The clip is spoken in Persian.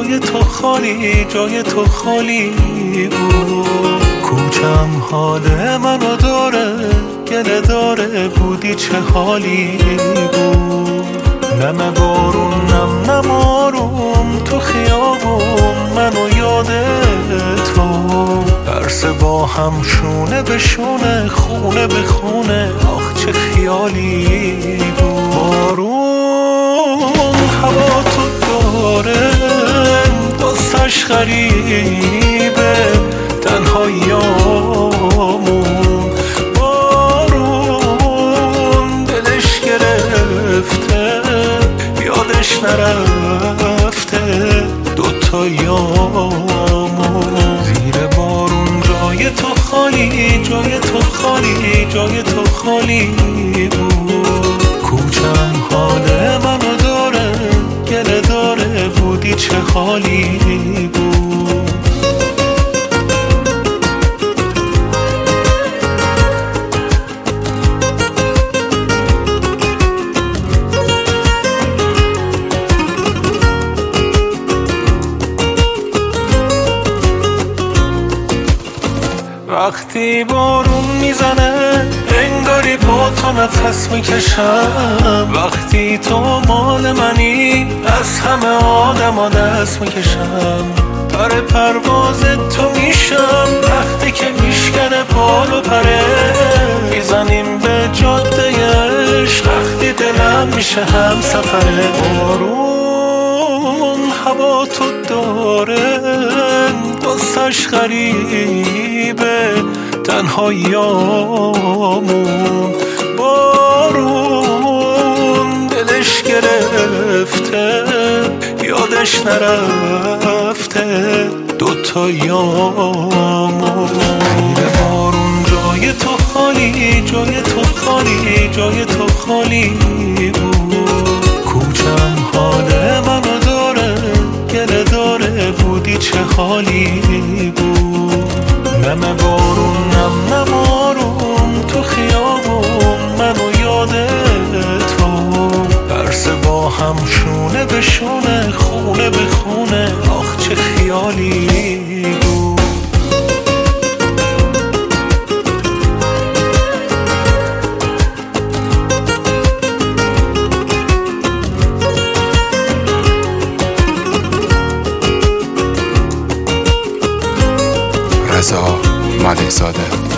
جای تو خالی، جای تو خالی بود. کوچم حال منو داره، گله داره، بودی چه حالی بود. نم بارون نم آروم تو خیابون، منو یاد تو. درس با هم شونه به شونه، خونه به خونه، آخ چه خیالی بود. بارون هوا تو داره، دستش غریبه، تنهاییامون. بارون دلش گرفته، یادش نرفته دوتایامون. زیر بارون جای تو خالی، جای تو خالی، جای تو خالی بود. کوچم حال منو داره، گله داره، بودی چه حالی بود. وقتی بارون میزنه انگاری با تو نفس میکشم. وقتی تو مال منی از همه آدما دست میکشم. پر پرواز تو میشم وقتی که میشکنه بال و پره. میزنیم به جاده عشق وقتی دلم میشه هم سفره. بارون هوا تو داره، دستش غریبه، تنهاییامون. بارون دلش گرفته، یادش نرفته دوتایامون. زیر بارون جای تو خالی، جای تو خالی، جای تو خالی بود. کوچم حال منو داره، گله داره، بودی چه حالی بود. نم بارون نم آروم تو خیابون، منو یاد تو. درس با هم شونه به شونه، خونه به خونه، آخ چه خیالی بود. رضا ملک زاده.